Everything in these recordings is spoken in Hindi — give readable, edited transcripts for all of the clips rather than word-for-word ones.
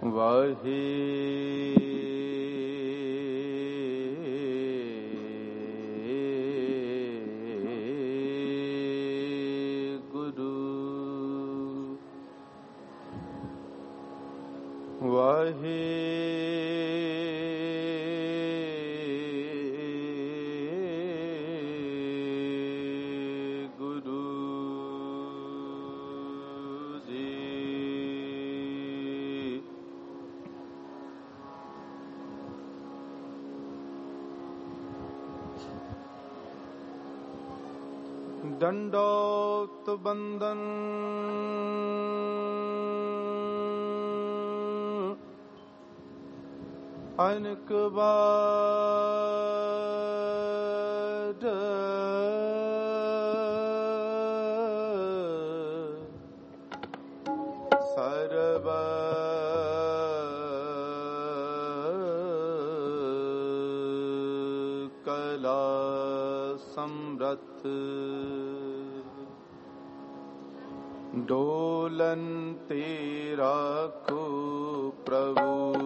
ਵਾਹਿਗੁਰੂ दंडोत बंदन अनक बार सर्व कला समरथ डोलन तेरा को प्रभु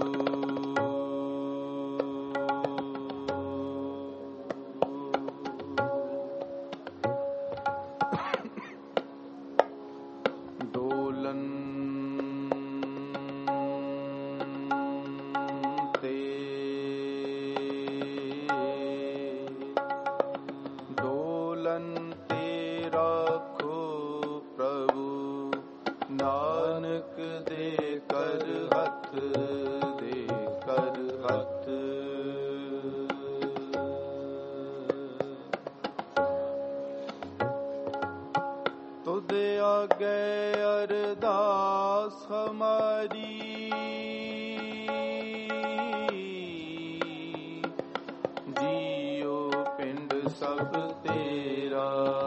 डोलन तेरा को प्रभु नानक दे कर हथ दे कर हथ तुझे आगे अरदास हमारी जियो पिंड सब तेरा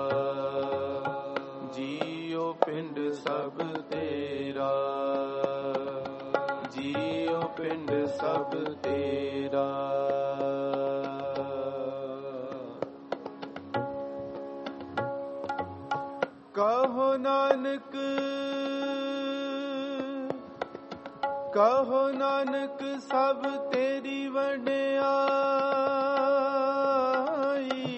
जियो पिंड सब तेरा जियो पिंड सब तेरा कहो नानक सब तेरी वडियाई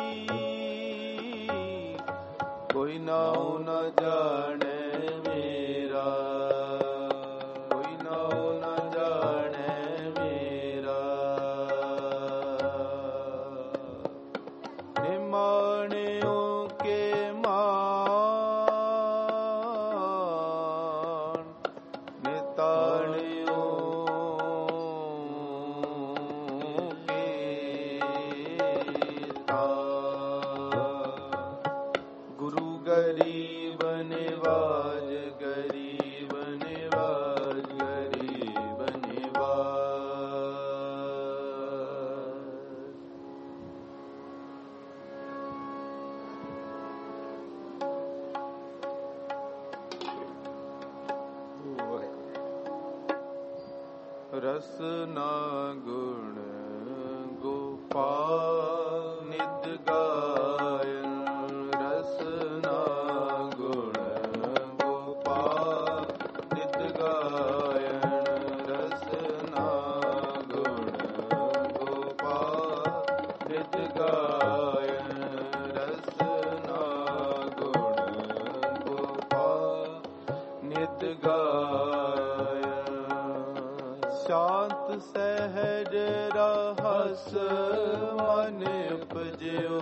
कोई नाऊ न जाने मेरा कोई नाऊ न जाने मेरा निमाणियों के मान निताणियों के गुरु गरीब निवाज गरीब निवाज गरीब निवाज रसना गुण गोपाल नित गायन रसना गुण गोपाल नित गायन रसना गुण गोपाल नित गायन रसना गुण गोपाल नित गायन शांत सहज रहस मन उपजो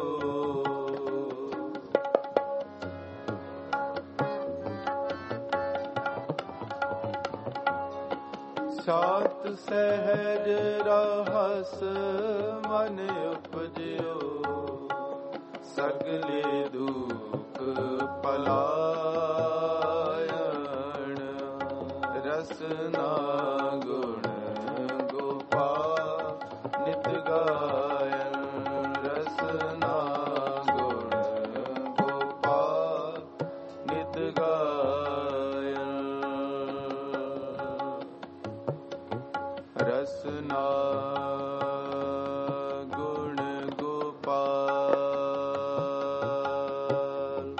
शांत सहज रहस मन उपजो सगले दुख पलायन रसना गुण गोपाल नित गायन रसना गुण गोपाल नित गायन रसना गुण गोपाल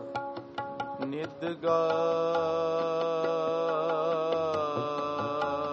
नित गायन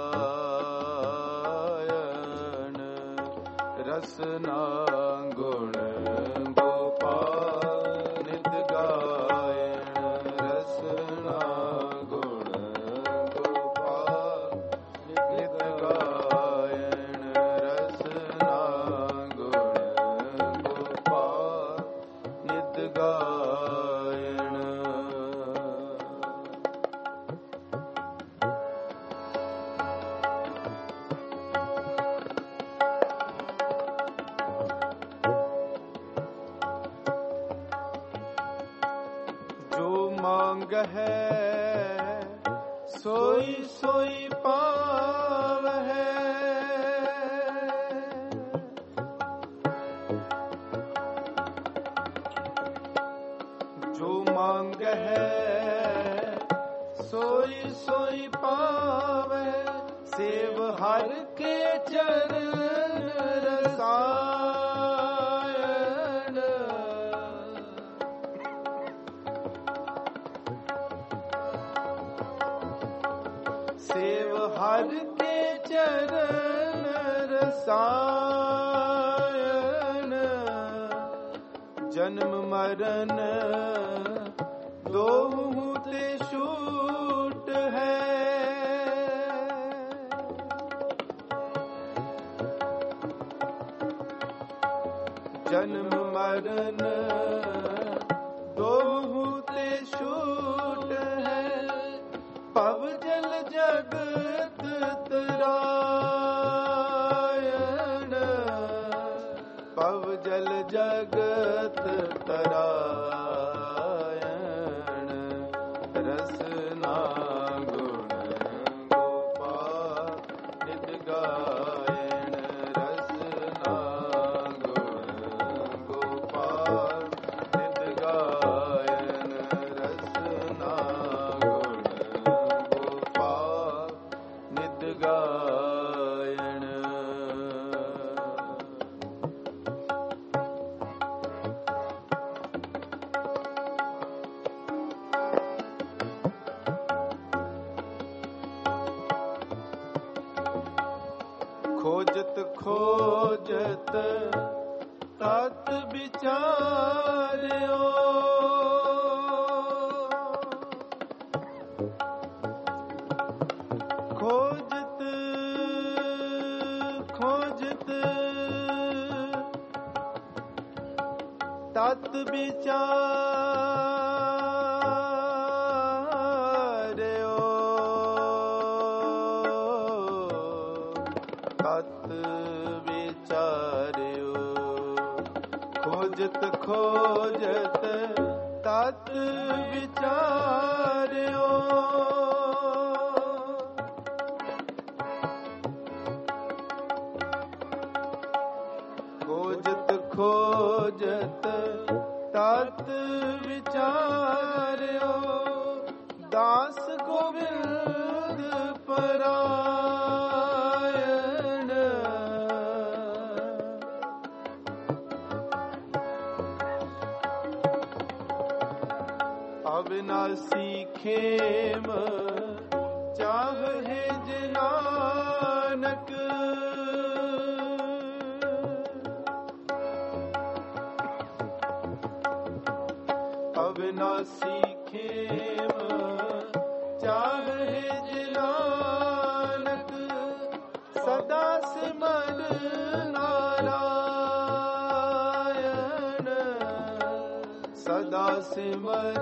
मांग है सोई सोई पाव है। जो मांग है सोई सोई पाव है। सेव हर के चरण रसायन। सेव हर के चरण रसायन। जन्म मरण दोहु ते छूट है। जन्म मरण दोहु ते छूट है। पव जल जगत तरायण। पव जल जगत तरायण। रसना गुण गोपाल नित गायन। रसना गुण गोपाल नित गायन। रसना गुण गोपाल नित गायन। खोजत खोजत तत विचार्यो। खोजत खोजत तत विचार्यो। तत विचार्यो। खोजत खोजत तत विचार्यो। खोजत खोजत तत विचार्यो। दास गोविंद परायण। अविनाशी खेम चाहे जनानक। अविनाशी खेम चाहे जनानक। सदा सिमर नारायण। सदा सिमर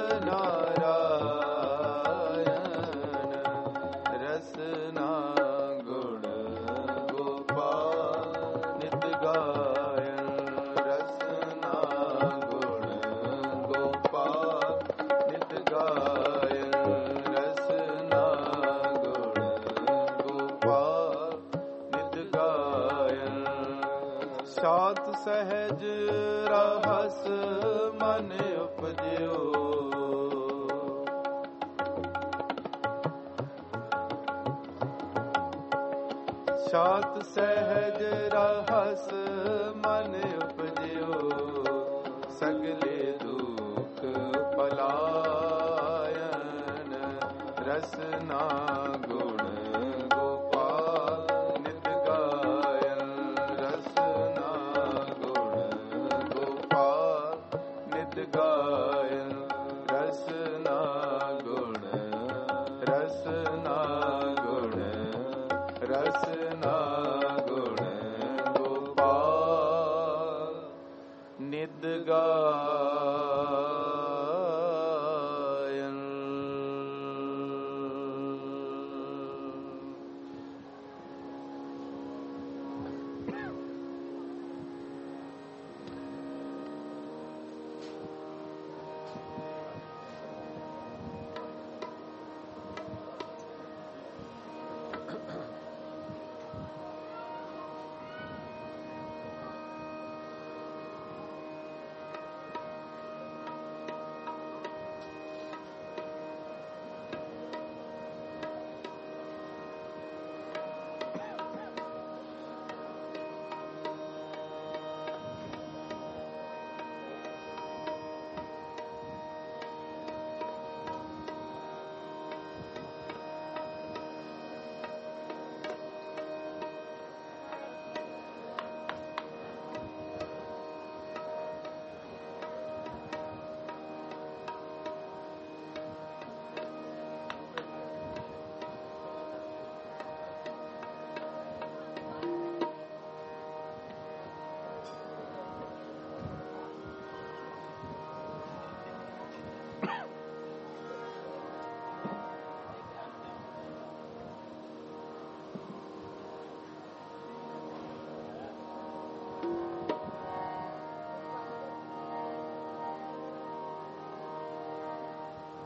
नारायण। रसना गुण गोपाल नित गायन। रसना गुण गोपाल नित गायन। रसना गुण गोपाल नित गायन। सात सहज रहस मन उपजयो। सात सहज रहस मन उपजयो। सगले दुख पलायन। रसना गुण गोपाल नित गायन। रसना गुण गोपाल नित गायन। रसना गुण रसना गुण रसना गुण गोपाल नित गायन।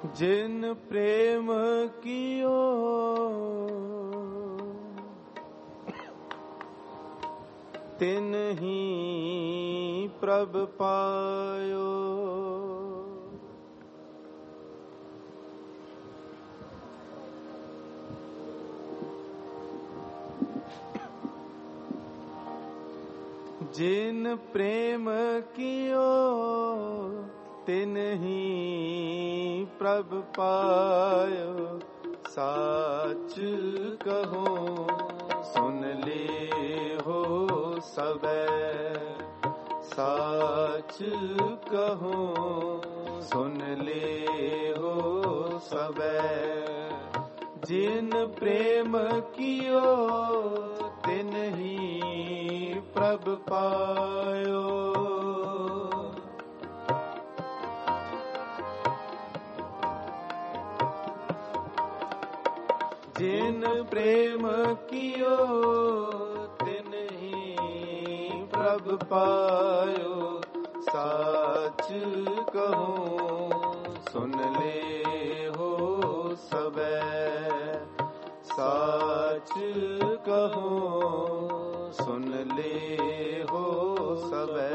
जिन प्रेम कियो तिन ही प्रभ पायो। जिन प्रेम कियो तिन ही प्रभ पायो। साच कहो सुन ले हो सबे। साच कहो सुन ले हो सबे। जिन प्रेम कियो तिन ही प्रभ पायो। जिन प्रेम कियो तिन ही प्रभ पायो। साच कहो सुन ले हो सबे। साच कहो सुन ले हो सबे।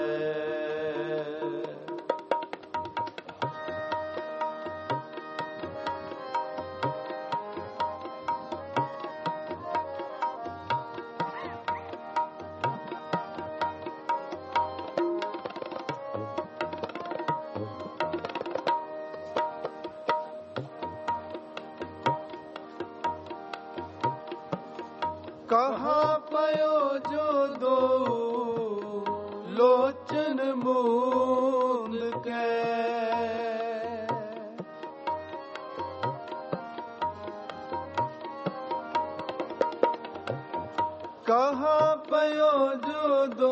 कहाँ पयो जो दो लोचन मूंद के। कहाँ पयो जो दो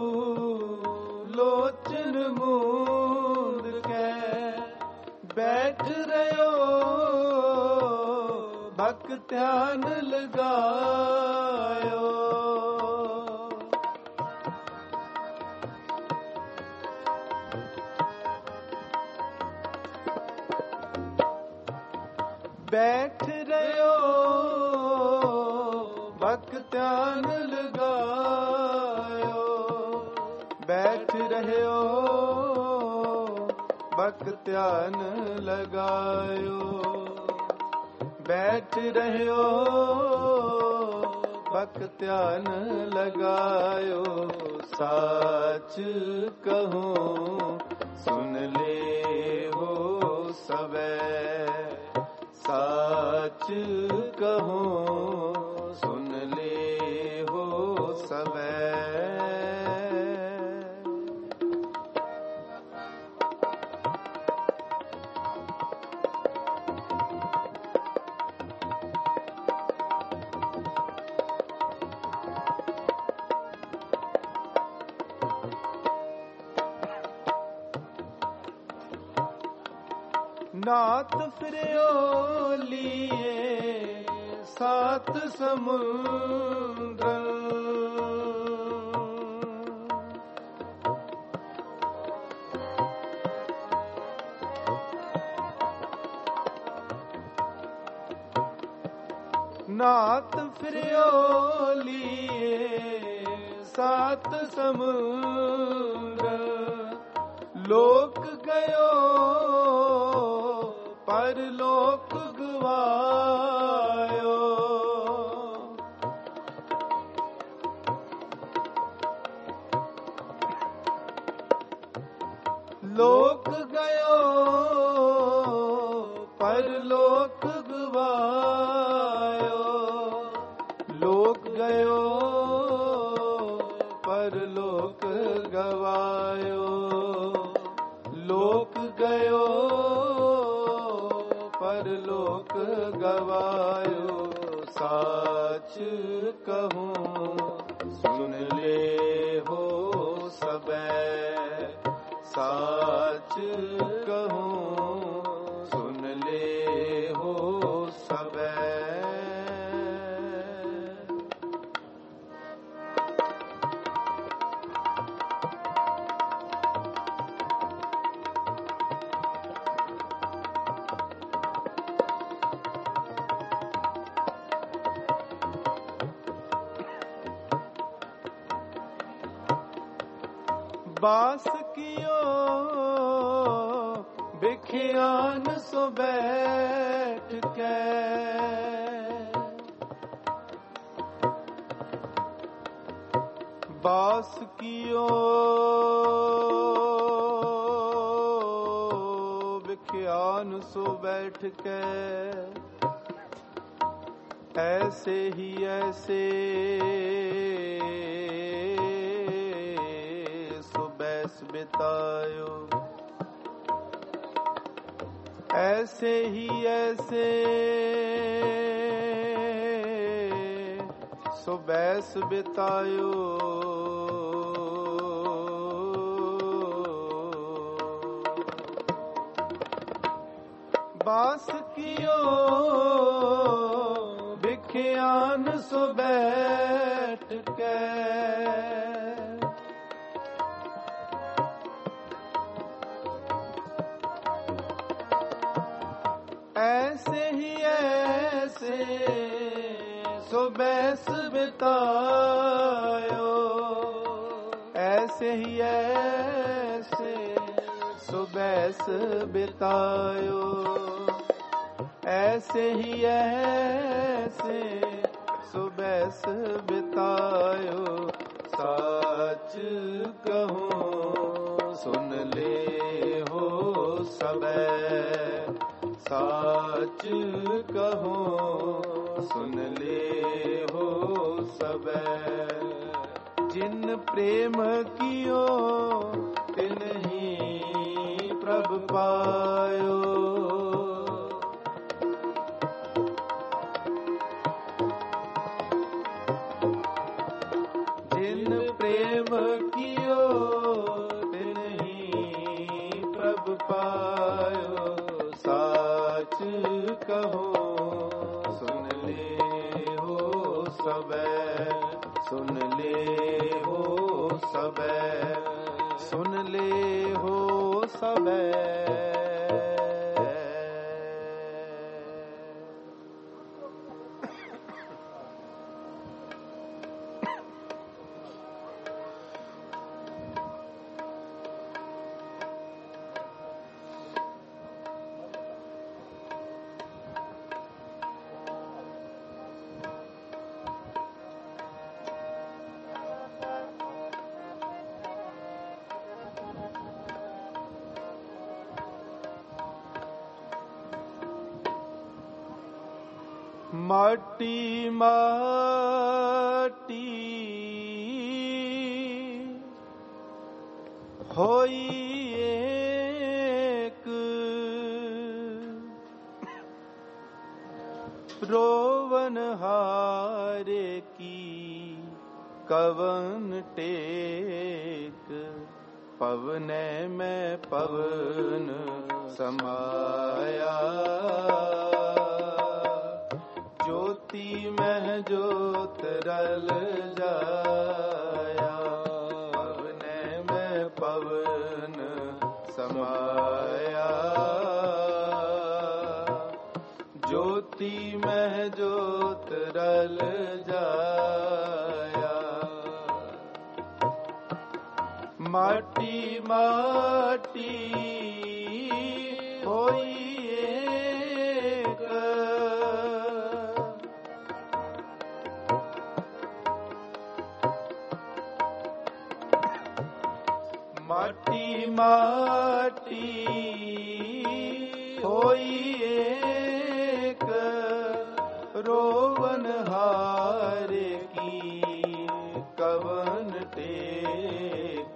लोचन मूंद के। बैठ रहो भक ध्यान लगायो। बैठ रहो भक ध्यान लगायो। बैठ रहो भक ध्यान लगायो। बैठ रहो भक ध्यान लगायो। साच कहो सुन ले हो सबे। साच कहो सुन ले हो सबे। नाथ फिरो लिए सात समुद्र। नाथ फिरो लिए सात समुद्र। लोक गयो परलोक गवायो। लोक गयो परलोक गवायो। लोक गयो परलोक गवायो। लोक गयो परलोक गवायो। साच कहूँ सुन ले हो सबे। साच कहूँ सुन ले हो सबे। बास कियो बिखियान सो बैठ के, बास कियो बिखियान सो बैठ के, ऐसे ही ऐसे सो बैस बितायो, ऐसे ही ऐसे सो बैस बितायो, बास कियो बिखियान सो बैठ के, ऐसे ही ऐसे सो बैस बितायो, ऐसे ही ऐसे सो बैस बितायो, ऐसे ही ऐसे सो बैस बितायो, सच कहूँ सुन ले हो सबे, सच कहूँ सुन ले हो सबे, जिन प्रेम कियो तिन ही प्रभ पायो, जिन प्रेम कियो तिन ही प्रभ पायो, साच कहो सुन ले हो सबे, सुन ले हो सबे, सुन ले हो सबे। माटी माटी होई एक, रोवन हारे की कवन टेक, पवने में पवन समाया, ज्योति में ज्योत रल जाया, पवने में पवन समाया, ज्योति में ज्योत रल जाया, माटी माटी होई एक, माटी माटी होई एक, रोवन हारे की कवन टेक,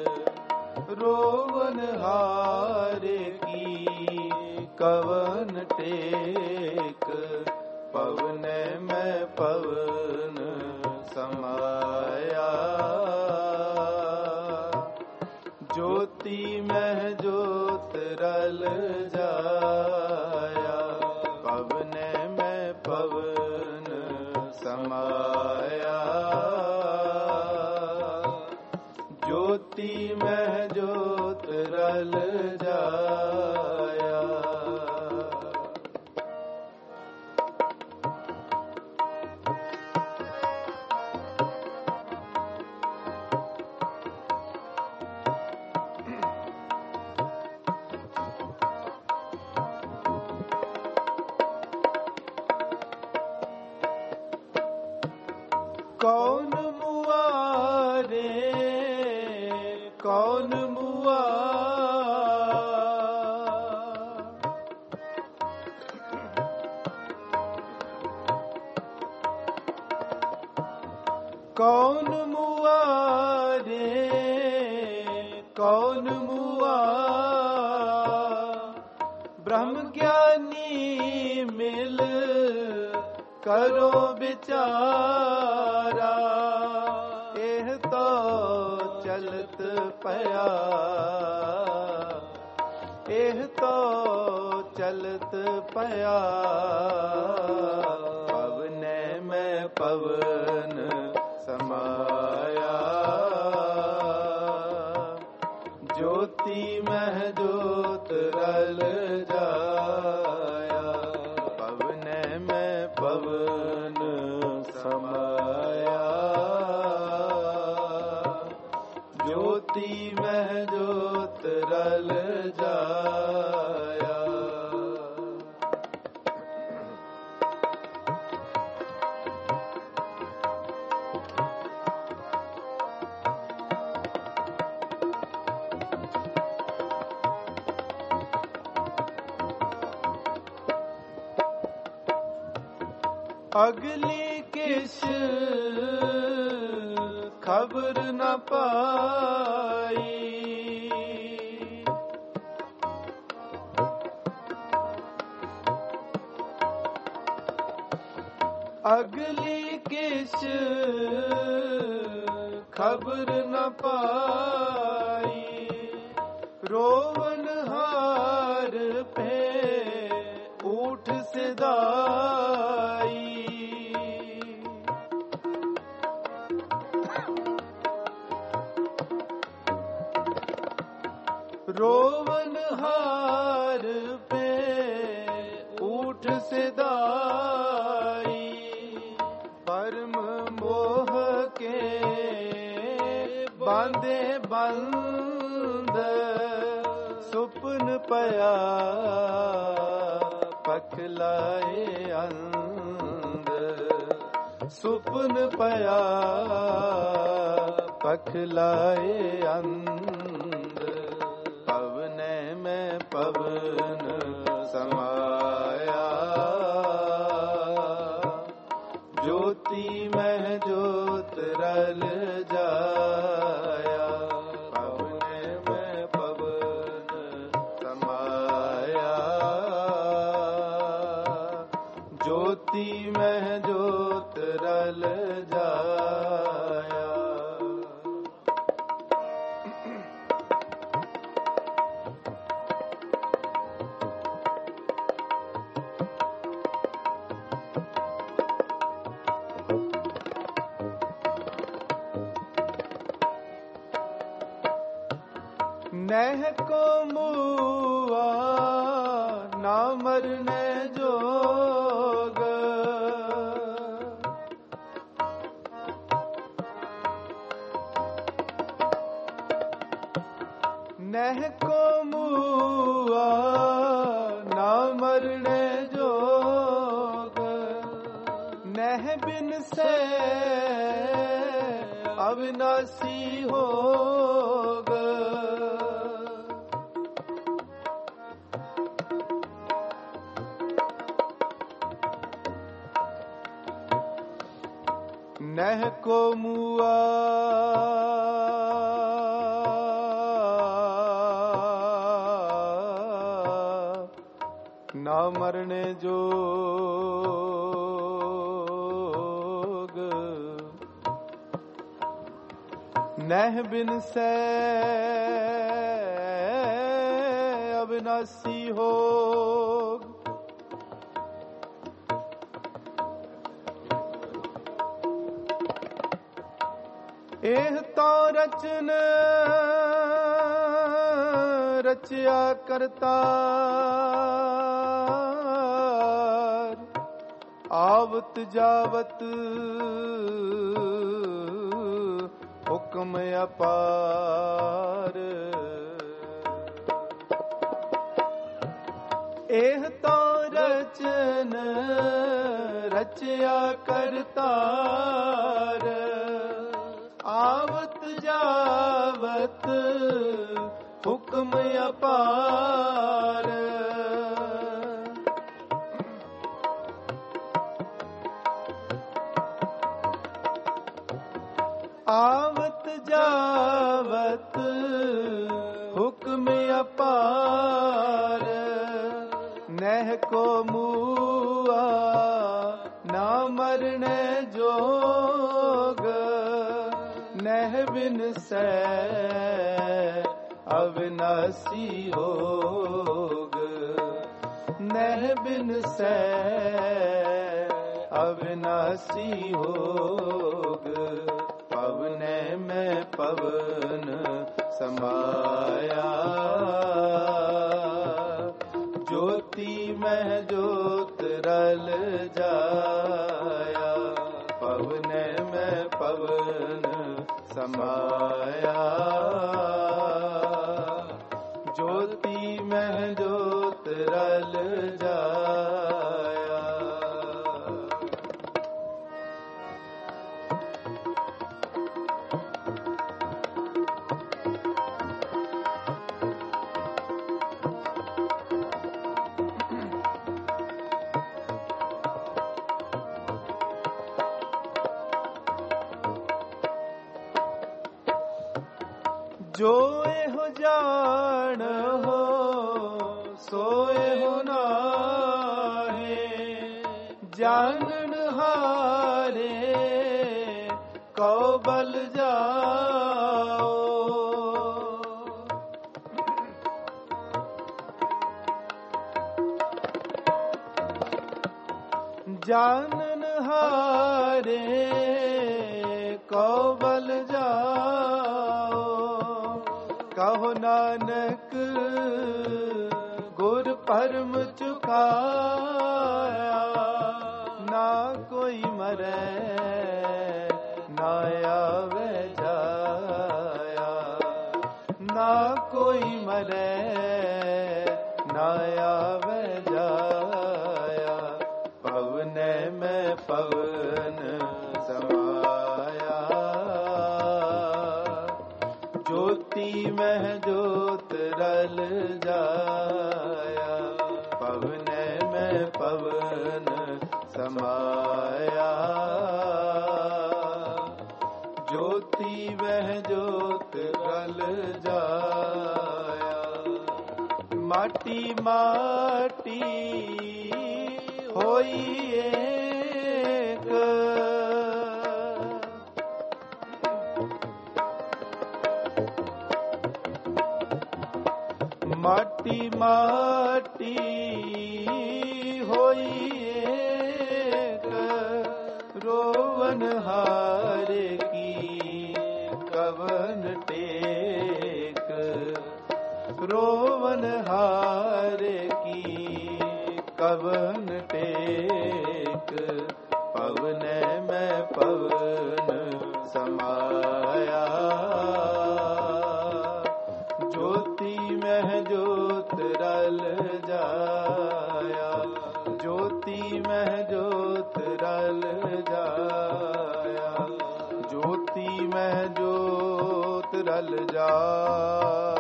रोवन हारे की कवन टेक, पवने में पवन समाया, ज्योति में ज्योत रल जाया, पवने में पवन समाया, ज्योति में ज्योत रल जाया। ਕੌਣ ਮੁਆਰੇ ਕੌਣ ਮੁਆ ਕੌਣ ਮੁਆਰੇ ਕੌਣ ਮੁਆ ਬ੍ਰਹਮ ਗਿਆਨੀ ਮਿਲ ਕਰੋ ਵਿਚਾਰਾ ਇਹ ਤੋ ਚਲਤ ਪਿਆ ਇਹ ਤੋ ਚਲਤ ਪਿਆ ਪਵਨੇ ਮੈਂ ਪਵਨ ਸਮਾਇਆ ਜੋਤੀ ਮਹਿ ਜੋਤ ਰਲ ਜਾਇਆ ਪਵਨੇ ਮੈਂ ਪਵਨ ਸਮਾਇਆ ਜੋਤੀ ਮਹਿ ਜੋਤ ਰਲ ਜਾਇਆ। ਅਗਲੀ ਕਿਸ ਖਬਰ ਨ ਪਾਈ ਅਗਲੀ ਕਿਸ ਖਬਰ ਨ ਪਾਈ ਰੋਵਨ ਹਾਰ ਪੇ ਊਠ ਸਿਧਾਈ ਰੋਵਨ ਹਾਰ ਪੇ ਊਠ ਸਿਧਾਈ ਪਰਮ ਮੋਹ ਕੇ ਬਾਂਧੇ ਬੰਦ ਸੁਪਨ ਪਿਆ ਪਖਲਾਏ ਅੰਧ ਸੁਪਨ ਪਿਆ ਪਖਲਾਏ ਅੰਧ ਪਵਨੇ ਮੈਂ ਪਵਨ ਸਮਾਇਆ ਜੋਤੀ ਮਹਿ ਜੋਤ ਰਲ ਜਾਇਆ ਪਵਨੇ ਮੈਂ ਪਵਨ ਸਮਾਇਆ ਜੋਤੀ ਮਹਿ ਜੋਤ ਰਲ ਜਾਇਆ। ਨਹਿ ਕੋ ਮੁਆ ਨਾ ਮਰਨੇ ਜੋਗ ਨਹਿ ਕੋ ਮੁਆ ਨਾ ਮਰਨੇ ਜੋਗ ਨਹਿ ਬਿਨ ਸੇ ਅਵਿਨਾਸੀ ਹੋਗ ਨਹਿ ਕੋ ਮੁਆ ਨਾ ਮਰਨੇ ਜੋਗ ਨਹਿ ਬਿਨ ਸੈ ਅਵਿਨਾਸੀ ਹੋਗ ਇਹ ਤਾਂ ਰਚਨ ਰਚਿਆ ਕਰਤਾਰ ਆਵਤ ਜਾਵਤ ਹੁਕਮ ਅਪਾਰ ਇਹ ਤੋ ਰਚਨ ਰਚਿਆ ਕਰਤਾਰ, ਆਵਤ ਜਾਵਤ ਹੁਕਮ ਅਪਾਰ। ਆਵਤ ਜਾਵਤ ਹੁਕਮ ਅਪਾਰ, ਨਹਿ ਕੋ ਮੂਆ ਨਾ ਮਰਨੇ ਜੋਗ, ਨਹਿ ਬਿਨਸੈ ਅਵਿਨਾਸੀ ਹੋਗ, ਨਹਿ ਬਿਨਸੈ ਅਵਿਨਾਸੀ ਹੋਗ। ਪਵਨੇ ਮੈਂ ਪਵਨ ਸਮਾਇਆ, ਜੋਤੀ ਮਹਿ ਜੋਤ ਰਲ ਜਾਇਆ। ਪਵਨੇ ਮੈਂ ਪਵਨ ਸਮਾਇਆ, ਜੋਤੀ ਮਹਿ ਜੋਤ ਰਲ ਜਾਇਆ। ਜੋ ਇਹੋ ਜਾਣ ਹੋ ਸੋ ਇਹੋ ਨਾਹੀ, ਜਾਣਨ ਹਾਰੇ ਕਉ ਬਲ ਜਾਓ। ਜਾਣਨ ਹਾਰੇ ਕਉ ਬਲ ਜਾਓ। ਕਹੋ ਨਾਨਕ ਗੁਰ ਪਰਮ ਚੁਕਾਇਆ, ਨਾ ਕੋਈ ਮਰੈ ਨਾ ਆਵੇ ਜਾਇਆ। ਨਾ ਕੋਈ ਮਰੈ ਨਾ ਆਵੇ ਜਾਇਆ। ਪਵਨੇ ਮੈਂ ਪਵਨ ਸਮਾਇਆ, ਜੋਤੀ ਮਹਿ ਜੋਤ ਰਲ ਜਾਇਆ। ਪਵਨੇ ਮੈਂ ਪਵਨ ਸਮਾਇਆ, ਜੋਤੀ ਮਹਿ ਜੋਤ ਰਲ ਜਾਇਆ। ਮਾਟੀ ਮਾਟੀ ਹੋਈ ਏਕ, ਮਾਟੀ ਮਾਟੀ ਹੋਈ ਏਕ, ਰੋਵਨ ਹਾਰੇ ਕੀ ਕਵਨ ਟੇਕ। ਰੋਵਨ ਹਾਰੇ ਕੀ ਕਵਨ ਟੇਕ। ਪਵਨੇ ਮੈਂ ਪਵਨ ਸਮਾਇਆ, ਜੋਤੀ ਮਹਿ ਜੋਤ ਰਲ ਜਾਇਆ। ਜੋਤੀ ਮਹਿ ਜੋਤ ਰਲ ਜਾਇਆ। ਜੋਤੀ ਮਹਿ ਜੋਤ ਰਲ ਜਾਇਆ।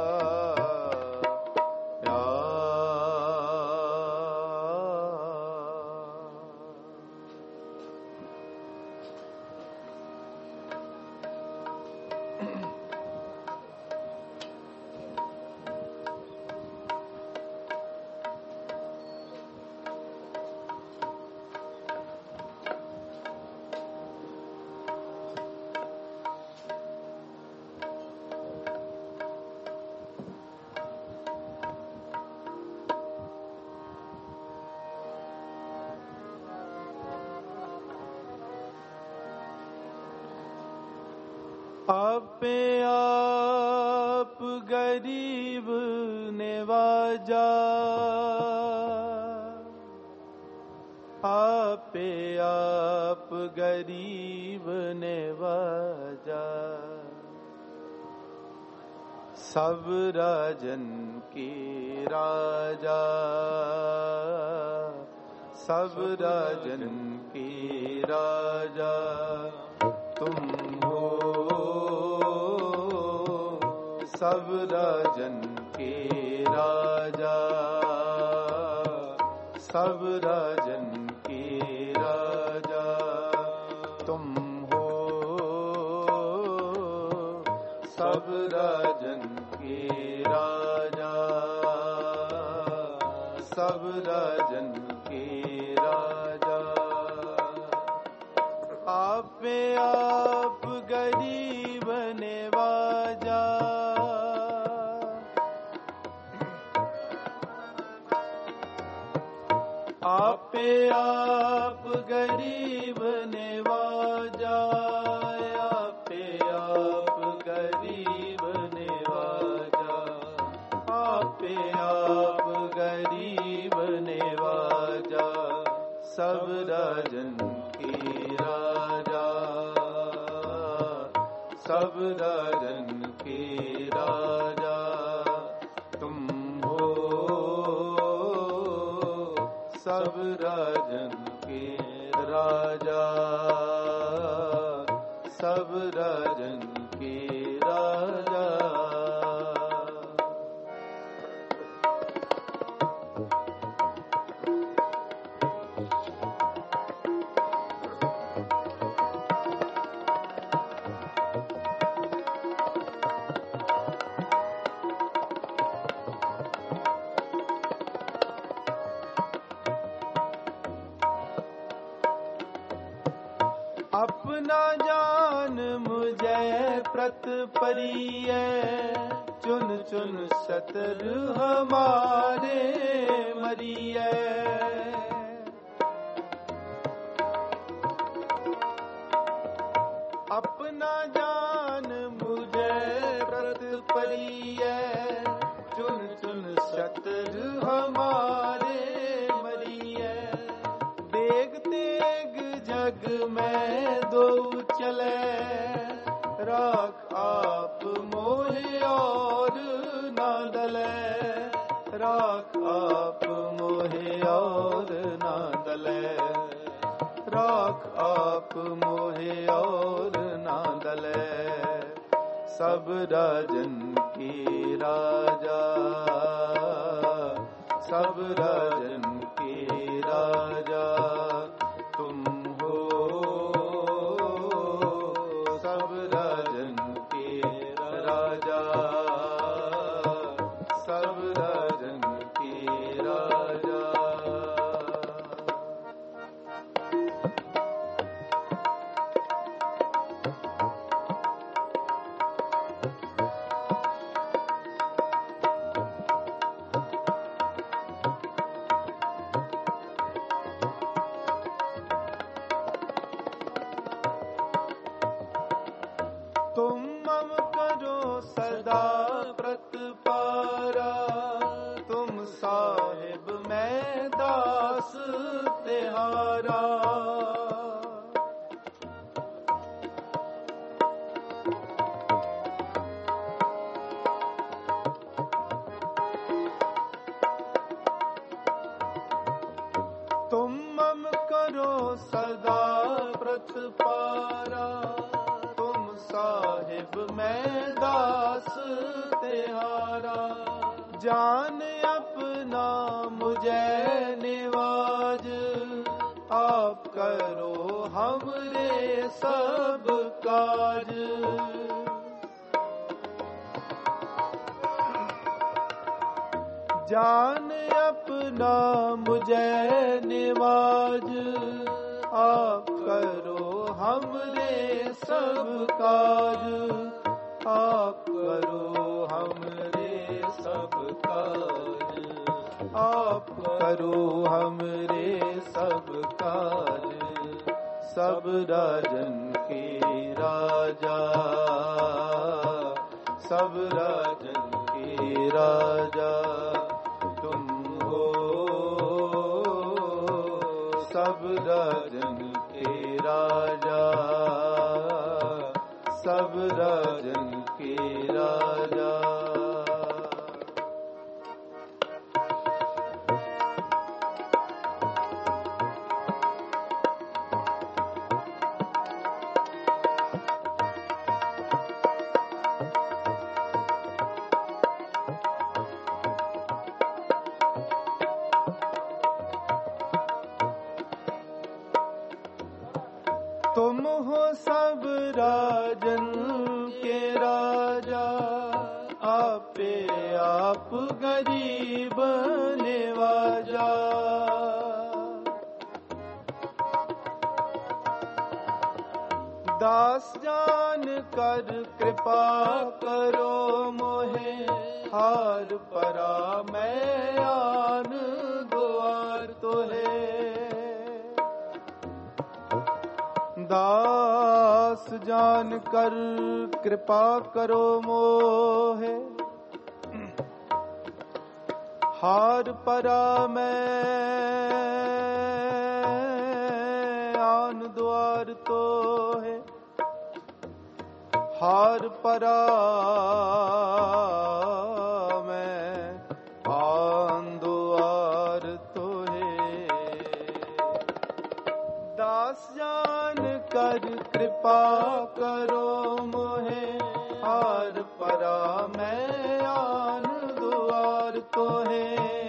ਆਪੇ ਆਪ ਗਰੀਬ ਨਿਵਾਜਾ। ਆਪੇ ਆਪ ਗਰੀਬ ਨਿਵਾਜਾ। ਸਭ ਰਾਜਨ ਕੀ राजा, सब राजन के राजा तुम हो। सब राजन के राजा, सब राजन के राजा तुम हो। सब राजन के राजा, सब राजन के राजा। आप में आप गरीब नवाजा, आप पे आप गरीब नवाजा, आप पे आप गरीब नवाजा, आप पे आप गरीब नवाजा। सब राजन के राजा, सब राजन के राजा तुम हो। सब राजन के राजा, सब राजन के राजा। अपना जान मुझे प्रत परिय, चुन चुन सतर हमारे मरिय। अपना जान मुझे प्रत परिय, चुन चुन सतर हमारे मरिय। देग तेग जग में दो चले, राख आप मोहे और ना दले। राख आप मोहे और ना दले, राख आप मोहे और ना दले। सब राजन के राजा, सब राजन के राजा तुम हो। सब राजन के राजा, सब राजन के राजा। तुम मम करो सदा प्रतिपारा, तुम साहिब मैं दास तिहारा। तुम मम करो सदा प्रतिपारा, साहिब मैं दास तिहारा। जान अपना मुझे निवाज, आप करो हमरे सब काज। जान अपना मुझे निवाज, आप करो हमरे सब काज। आप करो हमरे सब काज, आप करो हमरे सब काज। सब राजन के राजा, सब राजन के राजा तुम हो। सब राजन के राजा, सब राजन के राजा। तुम हो सब राजन के राजा, आपे आप गरीब निवाजा। दास जान कर कृपा करो मोहे, हार परा मैं आन द्वार तोहे। दास जान कर कृपा करो मोहे, हार परा मैं आन द्वार तोहे। हार परा मैं आन द्वार तोहे। दास जान कर कृपा करो मोहे, हार परा मैं आन द्वार तोहे।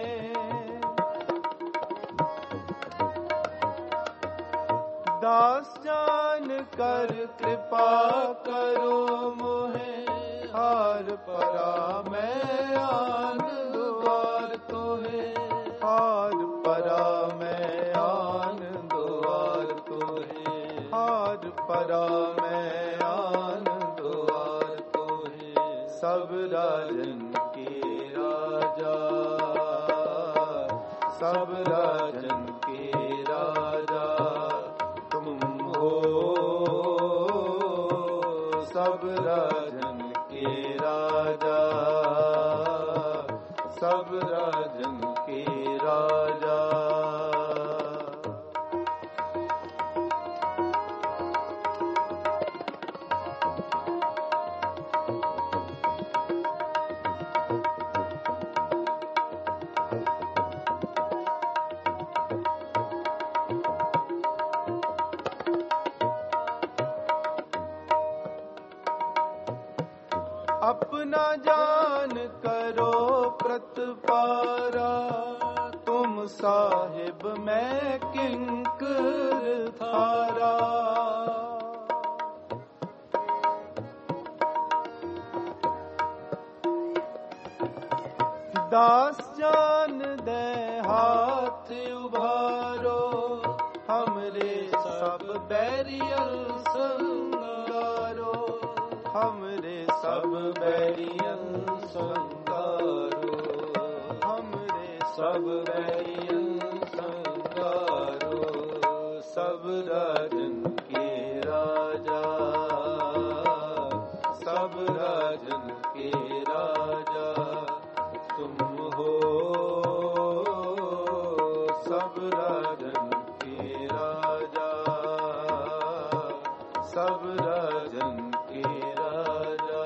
दास जान कर कृपा करो मोहे, हार परा मैं आन द्वार तोहे। हार परा मैं आन द्वार तोहे। हार परा मैं आन द्वार तोहे। सब राजन के राजा, सब राजन के राजा तुम हो। सब राजन के राजा, सब राजन के राजा। अपना जान करो प्रतिपारा, तुम साहिब मैं किंकर थारा। दास जान दे हाथ उभारो, हमरे सब बैरियल संगारो। हमरे सब बैरियल संगारो। हमरे सब बैरियल संगारो। सब राजन के राजा, सब राजन के राजा तुम हो। सब राजन के राजा, सब राजन के राजा।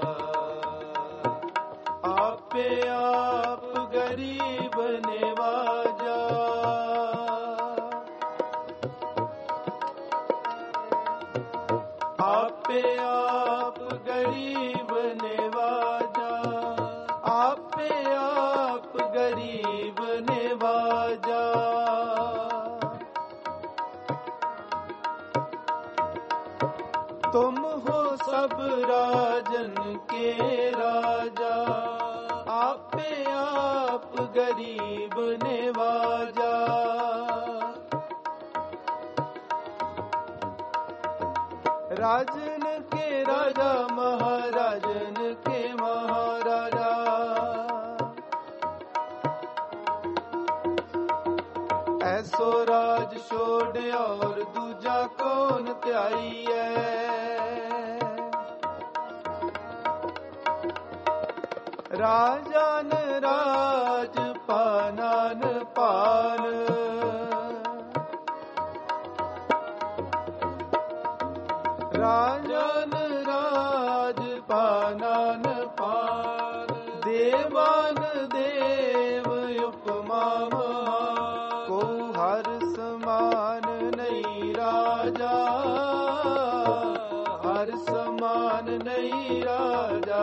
आपे आप गरीब निवाजा। आपे आप गरीब निवाजा। आपे आप गरीब निवाजा। तुम हो सब राजन के राजा, आपे आप गरीब निवाजा। राजन के राजा, महाराजन के महाराजा। ऐसो राज छोड़ और दूजा कौन त्याई है। राजान राज पानान पान। राजान राज पानान पान। देवान देव उपमा को हर समान नहीं राजा। हर समान नहीं राजा।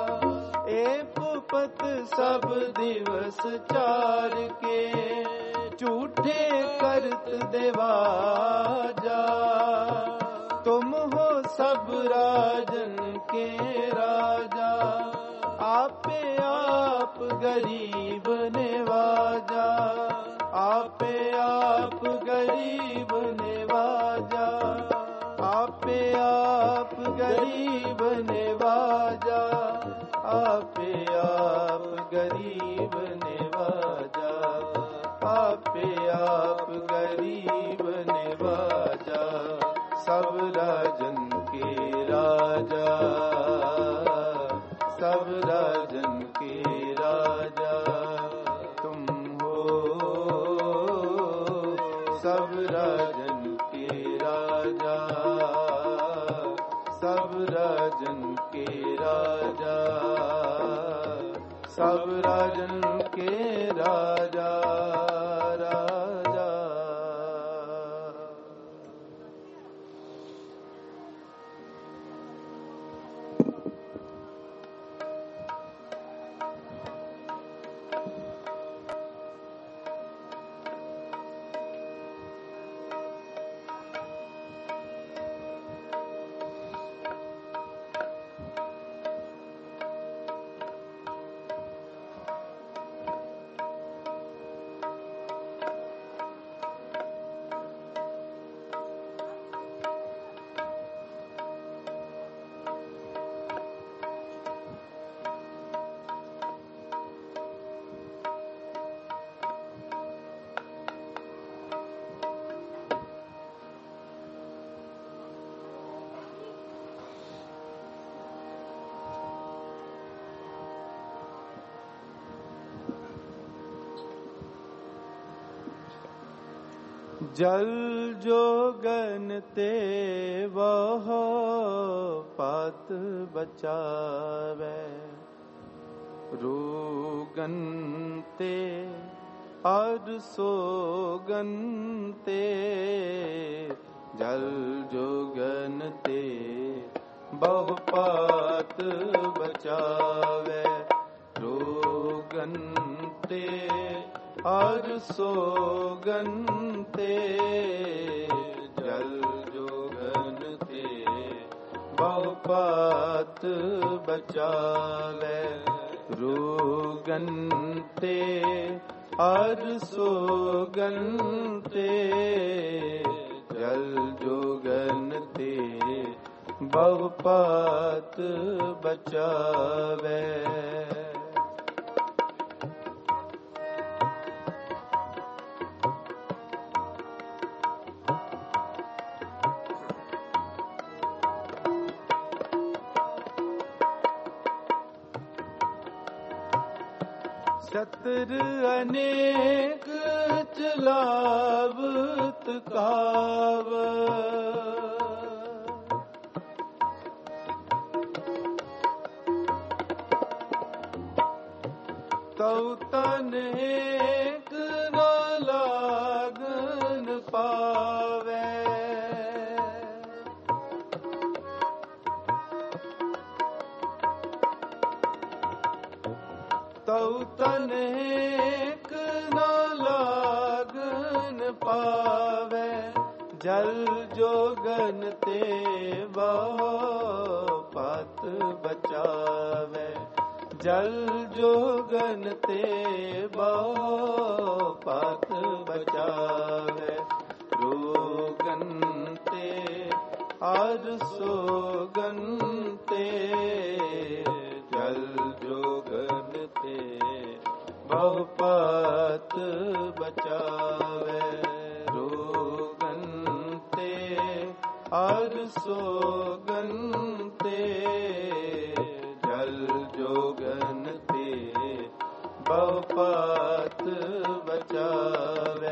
एक पत सब दिवस चार के, झूठे करत देवाजा। तुम हो सब राजन के राजा, आपे आप गरीब नेवाजा। आपे आप गरीब नेवाजा, आपे आप गरीब नेवाजा। आपे आप गरीब नेवाजा, आपे आप गरीब नेवाजा। सब राजन के राजा, सब राजन के राजा तुम हो। सब राजन के राजा, सब राजन के राजा, सब राजन के राजा राजा। जल जोगन ते वह पात बचावे। रोगन ते और सोगन ते। जल जोगन ते बहु पात बचावे। रोगन ते और सोगन ते। जल जोगन ते बहु पात बचावे। रोगन ते और सोगन ते। जल जोगन ते बहु पात बचावे। शत्र अनेक चलावत काव। तौ तन एक न लागन पावे। तौ तन एक न लागन पावे। जल जोगन ते बहु पात बचावे। जल जोगन ते बहु पात बचावे। रोगन ते और सोगन ते। जल जोगन ते बहु पात बचावे। रोगन ते और सोगन ते। जल जोगन ते बहु पात बचावे।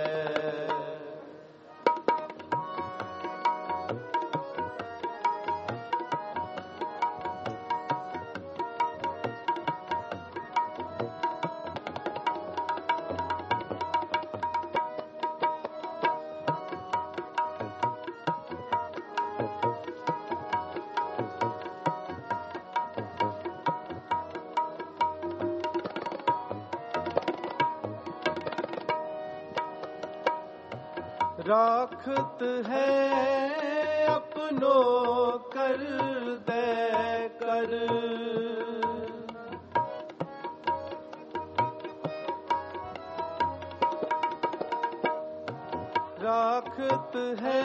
राखत है अपनों कर दे कर। राखत है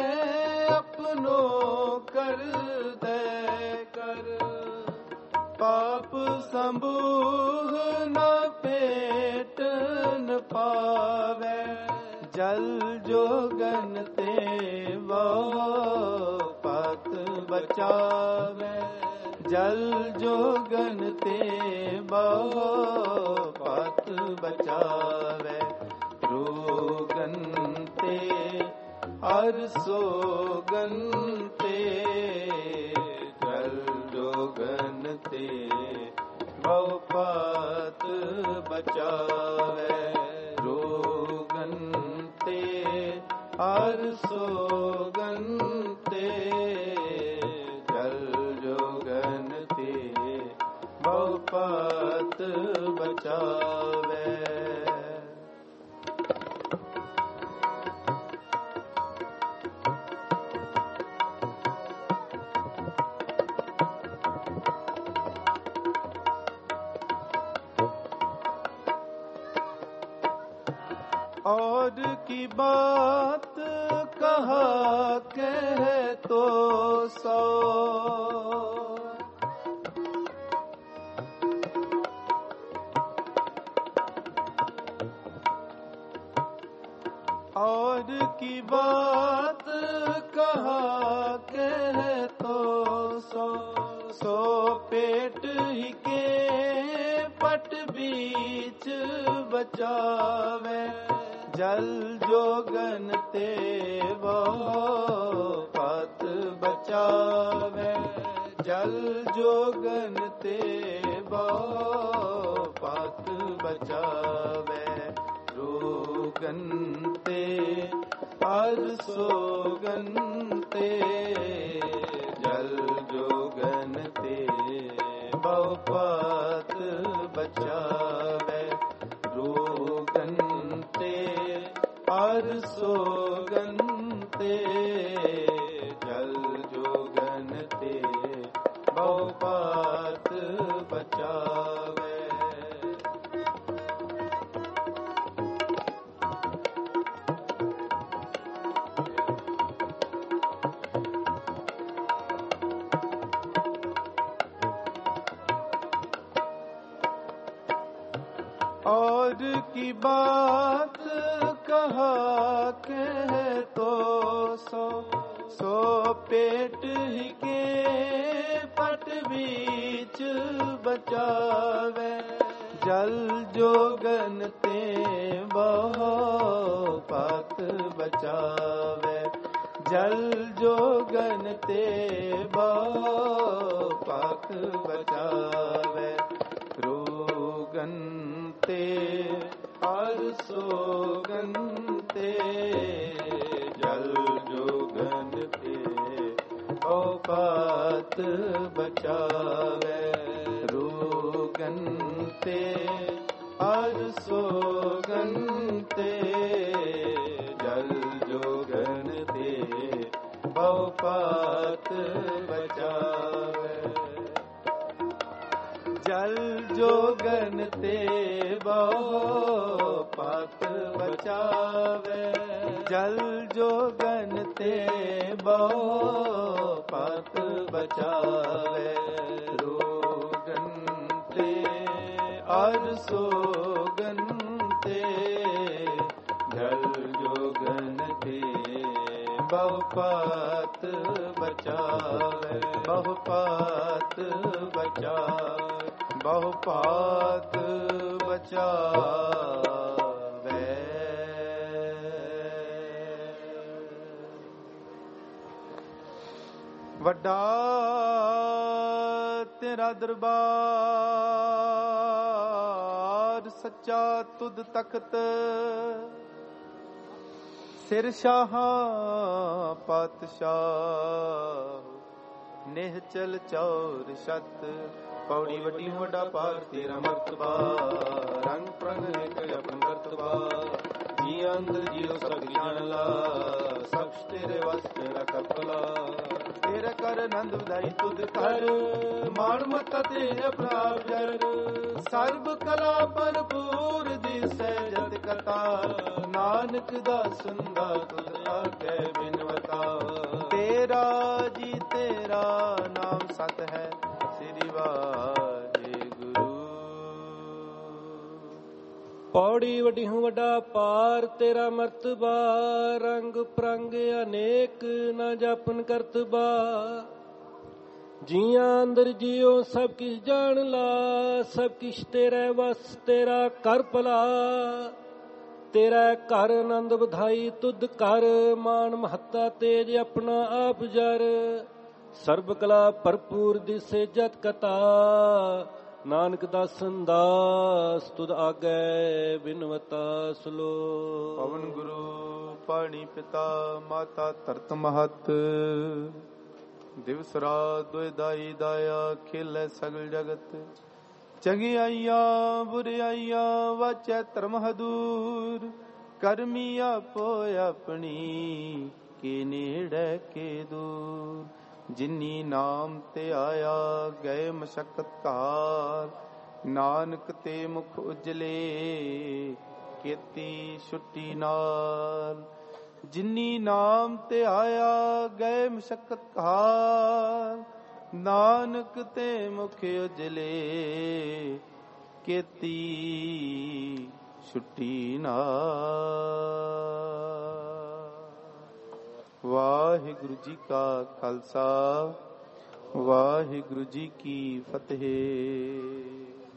अपनों कर दे कर। पाप संबूह न पेट न पावे। जल जोगन ते वो पात बचावे। जल जोगन ते वो पात बचावे। रोगन ते हर सोगन ते। जल जोगन ते वो पात बचावे। रोगन ते हर सोगन ते। जल जोगन ते वो पात बचावे। और की बात कहा कह तो सौ। और की बात कहा कह तो सौ। सो पेट ही के पट बीच बचावे। जल जोगन ते वो पात बचावे। जल जोगन ते वो पात बचावे। रोगन ते हर सोगन ते। जल जोगन ते वो पात बचावे। रोगन ते हर सोगन ते। जल जोगन ते वो पात बचावे। और की बात कहा कह तो सो। सो पेट ही के पट बीच बचावे। जल जोगन ते वो पात बचावे। जल जोगन ते वो पात बचावे। रोगन ते हर सोगन ते। जल जोगन ते वो पात बचावे। रोगन ते हर सोगन ते। जल जोगन ते वो पात बचावे। जल जोगन ते वो पात बचावे। जल जोगन ते वो पात बचावे। रोगन ते हर सोगन ते। जल जोगन ते वो पात बचावे। वो पात बचावे। बहु पात बचावे। वड्डा तेरा दरबार सच्चा तुद तख्त। सिर शाहा पातशाह निहचल चौर शत। पौड़ी वड्डी वड्डा पार तेरा मर्तबा। रंग प्रंग एक अपन करतबा। जी ਅੰਦਰ ਜੀਉ ਸਭ ਜਾਣ ਲਾ, ਸਖਸ਼ ਤੇਰੇ ਵਸ ਤੇਰਾ ਕਪਲਾ। ਤੇਰੇ ਕਰ ਆਨੰਦ ਵਧਾਈ ਤੁਧ ਕਰ, ਮਾਣ ਮਤਾ ਤੇ ਆਪਣਾ ਆਪ ਜਰ। ਸਰਬ ਕਲਾ ਭਰਪੂਰ ਦਿਸੈ ਜਤ ਕਥਾ, ਨਾਨਕ ਦਾਸਨ ਦਾ ਤੁਧ ਆਗੇ ਬਿਨਵਤਾ। ਤੇਰਾ ਜੀ ਤੇਰਾ ਨਾਮ ਸਤ ਹੈ, ਸ੍ਰੀ ਵਾਹਿਗੁਰੂ। ਪੌੜੀ ਵਡਿਹੂ ਵੱਡਾ ਪਾਰ, ਤੇਰਾ ਮਰਤਬਾ ਰੰਗ ਪ੍ਰੰਗ ਅਨੇਕ, ਨਾ ਜਾਪਨ ਕਰਤਬਾ। ਜੀਆਂ ਅੰਦਰ ਜੀਉ ਸਭ ਕਿਛ ਜਾਣ ਲਾ, ਸਭ ਕਿਛ ਤੇਰੇ ਵਸ ਤੇਰਾ ਕਰ ਭਲਾ। ਤੇਰਾ ਘਰ ਆਨੰਦ ਵਧਾਈ ਤੁਧ ਕਰ, ਮਾਣ ਮਹੱਤਾ ਤੇਜ ਆਪਣਾ ਆਪ ਜਰ। ਸਰਬ ਕਲਾ ਭਰਪੂਰ ਦਿਸੇ ਜਤ ਕਥਾ, ਨਾਨਕ ਦਾਸਨ ਦਾਸ ਤੁਧ ਆਗੇ ਬਿਨਵਤਾ। ਸਲੋਕ। ਪਵਨ ਗੁਰੂ ਪਾਣੀ ਪਿਤਾ, ਮਾਤਾ ਧਰਤ ਮਹਤ। ਦਿਵਸ ਰਾਤ ਦੁਇ ਦਾਈ ਦਾਇਆ, ਖੇਲੇ ਸਗਲ ਜਗਤ। ਚੰਗਿਆਈਆਂ ਬੁਰਿਆਈਆਂ ਵਾਚੈ ਧਰਮ ਹਦੂਰ। ਕਰਮੀ ਆਪੋ ਆਪਣੀ, ਕੇ ਨੇੜੇ ਕੇ ਦੂਰ। ਜਿਨੀ ਨਾਮ ਤੇ ਆਇਆ, ਗਏ ਮਸ਼ਕਤ ਘਾਰ। ਨਾਨਕ ਤੇ ਮੁਖ ਉਜਲੇ, ਕੀਤੀ ਛੁੱਟੀ ਨਾਲ। ਜਿਨੀ ਨਾਮ ਤੇ ਆਇਆ, ਗਏ ਮਸ਼ਕਤ ਘਾਰ। ਨਾਨਕ ਤੇ ਮੁਖ ਉਜਲੇ, ਕੀਤੀ ਛੁੱਟੀ ਨਾਲ। ਵਾਹਿਗੁਰੂ ਜੀ ਕਾ ਖਾਲਸਾ, ਵਾਹਿਗੁਰੂ ਜੀ ਕੀ ਫਤਿਹ।